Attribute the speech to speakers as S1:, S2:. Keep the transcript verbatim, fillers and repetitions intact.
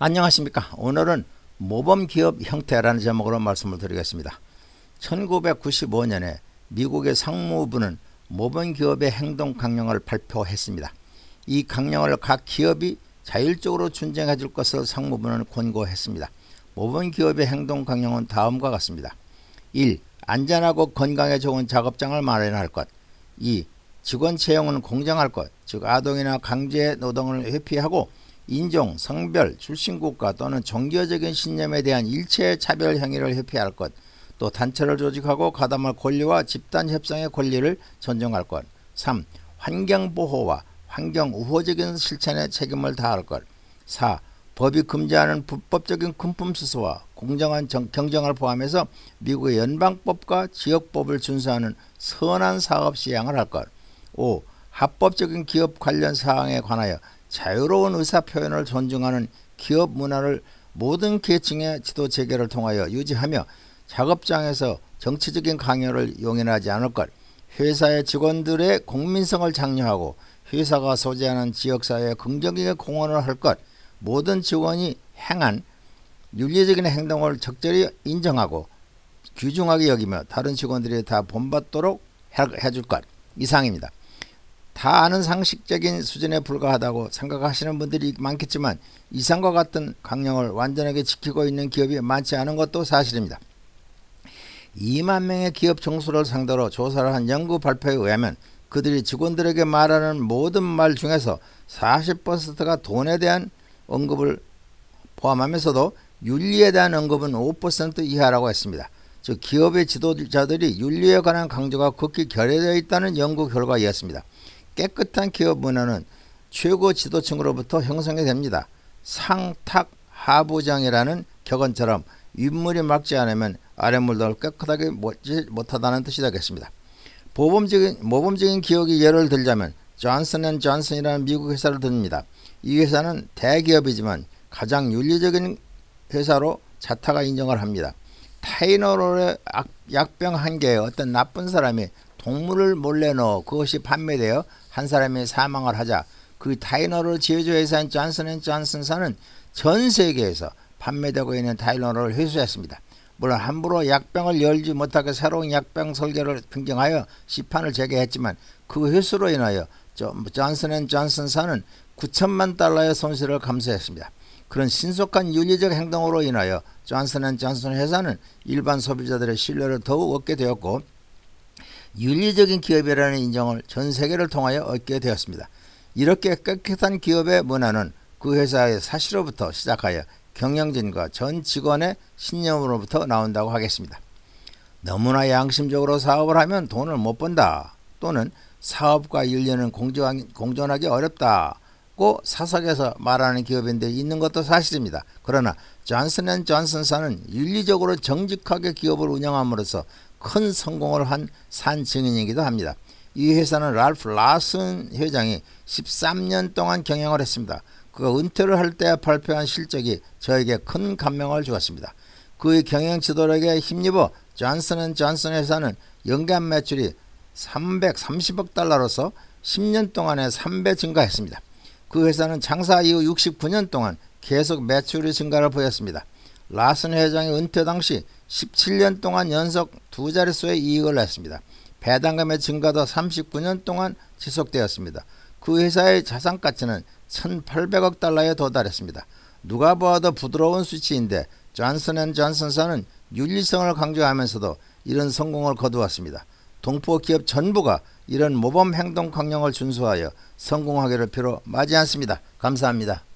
S1: 안녕하십니까. 오늘은 모범기업 형태라는 제목으로 말씀을 드리겠습니다. 천구백구십오 년에 미국의 상무부는 모범기업의 행동 강령을 발표했습니다. 이 강령을 각 기업이 자율적으로 준정해 줄 것을 상무부는 권고했습니다. 모범기업의 행동 강령은 다음과 같습니다. 일. 안전하고 건강에 좋은 작업장을 마련할 것. 이. 직원 채용은 공정할 것, 즉 아동이나 강제 노동을 회피하고 인종, 성별, 출신국가 또는 종교적인 신념에 대한 일체의 차별 행위를 회피할 것, 또 단체를 조직하고 가담할 권리와 집단 협상의 권리를 존중할 것. 삼. 환경보호와 환경 우호적인 실천에 책임을 다할 것. 사. 법이 금지하는 불법적인 금품 수수와 공정한 정, 경쟁을 포함해서 미국의 연방법과 지역법을 준수하는 선한 사업 시행을 할 것. 오. 합법적인 기업 관련 사항에 관하여 자유로운 의사표현을 존중하는 기업 문화를 모든 계층의 지도 체계를 통하여 유지하며 작업장에서 정치적인 강요를 용인하지 않을 것. 회사의 직원들의 공민성을 장려하고 회사가 소재하는 지역사회에 긍정적인 공헌을 할 것. 모든 직원이 행한 윤리적인 행동을 적절히 인정하고 귀중하게 여기며 다른 직원들이 다 본받도록 해줄 것. 이상입니다. 다 아는 상식적인 수준에 불과하다고 생각하시는 분들이 많겠지만 이상과 같은 강령을 완전하게 지키고 있는 기업이 많지 않은 것도 사실입니다. 이만 명의 기업 총수를 상대로 조사를 한 연구 발표에 의하면 그들이 직원들에게 말하는 모든 말 중에서 사십 퍼센트가 돈에 대한 언급을 포함하면서도 윤리에 대한 언급은 오 퍼센트 이하라고 했습니다. 즉 기업의 지도자들이 윤리에 관한 강조가 극히 결여되어 있다는 연구 결과이었습니다. 깨끗한 기업 문화는 최고 지도층으로부터 형성이 됩니다. 상탁 하부장이라는 격언처럼 윗물이 막지 않으면 아랫물도 깨끗하게 먹지 못하다는 뜻이 되겠습니다. 모범적인, 모범적인 기업이 예를 들자면 존슨 앤 존슨이라는 미국 회사를 듭니다. 이 회사는 대기업이지만 가장 윤리적인 회사로 자타가 인정을 합니다. 타이노롤의 약병 한 개에 어떤 나쁜 사람이 동물을 몰래 넣어 그것이 판매되어 한 사람이 사망을 하자 그 타이노롤 제조 회사인 존슨 앤 존슨사는 전 세계에서 판매되고 있는 타이노롤을 회수했습니다. 물론 함부로 약병을 열지 못하게 새로운 약병 설계를 변경하여 시판을 재개했지만 그 회수로 인하여 존슨 앤 존슨사는 구천만 달러의 손실을 감수했습니다. 그런 신속한 윤리적 행동으로 인하여 존슨 앤 존슨 회사는 일반 소비자들의 신뢰를 더욱 얻게 되었고 윤리적인 기업이라는 인정을 전 세계를 통하여 얻게 되었습니다. 이렇게 깨끗한 기업의 문화는 그 회사의 사실로부터 시작하여 경영진과 전 직원의 신념으로부터 나온다고 하겠습니다. 너무나 양심적으로 사업을 하면 돈을 못 번다 또는 사업과 윤리는 공존하기 어렵다고 사석에서 말하는 기업인데 있는 것도 사실입니다. 그러나 존슨 앤 존슨사는 윤리적으로 정직하게 기업을 운영함으로써 큰 성공을 한 산 증인이기도 합니다. 이 회사는 랄프 라슨 회장이 십삼 년 동안 경영을 했습니다. 그가 은퇴를 할 때 발표한 실적이 저에게 큰 감명을 주었습니다. 그의 경영 지도력에 힘입어 존슨 앤 존슨 회사는 연간 매출이 삼백삼십억 달러로서 십 년 동안에 삼 배 증가했습니다. 그 회사는 창사 이후 육십구 년 동안 계속 매출의 증가를 보였습니다. 라슨 회장의 은퇴 당시 십칠 년 동안 연속 두 자릿수의 이익을 냈습니다. 배당금의 증가도 삼십구 년 동안 지속되었습니다. 그 회사의 자산가치는 천팔백억 달러에 도달했습니다. 누가 보아도 부드러운 수치인데 존슨 앤 존슨사는 윤리성을 강조하면서도 이런 성공을 거두었습니다. 동포 기업 전부가 이런 모범 행동 강령을 준수하여 성공하기를 비로 마지 않습니다. 감사합니다.